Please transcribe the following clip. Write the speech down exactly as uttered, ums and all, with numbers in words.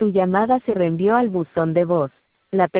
Su llamada se reenvió al buzón de voz. La